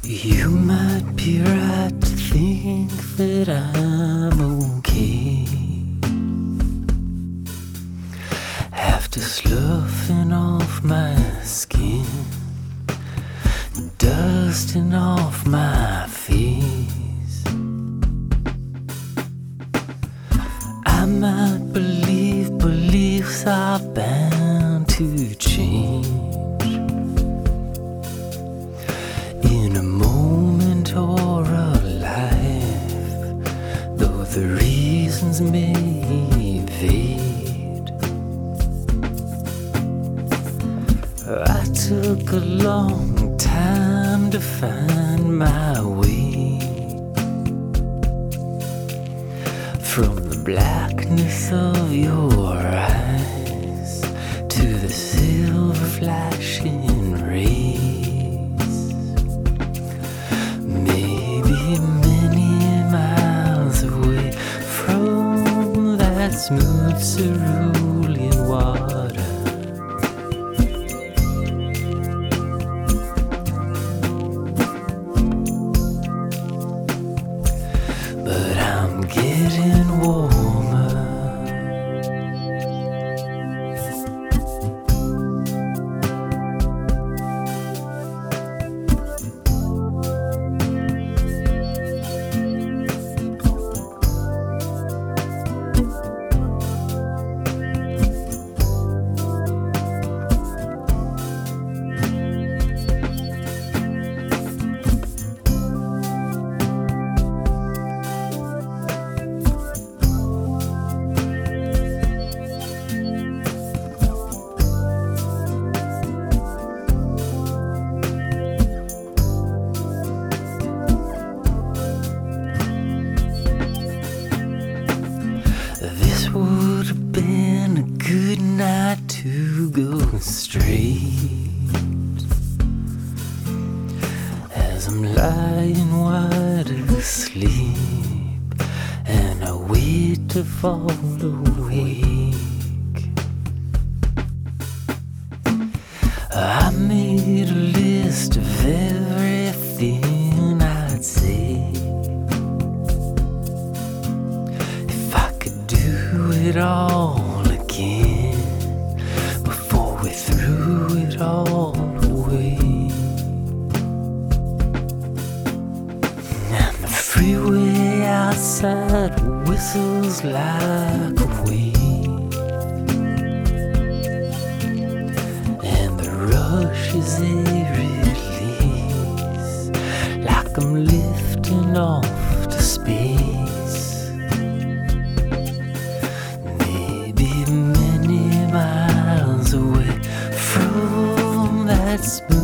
You might be right to think that I'm okay after sloughing off my skin, dusting off my face. I might believe beliefs are bound to change in a moment or a life, though the reasons may fade. I took a long time to find my way from the blackness of your eyes to the silver flashing rays. Maybe many miles away from that smooth cerulean water. But I'm getting warmer. This would have been a good night to go straight, as I'm lying wide asleep and I wait to fall awake. I made a list of everything I'd say it all again before we threw it all away. And the freeway outside whistles like a wave, and the rush is a release, like I'm lifting off to space. Away from that space.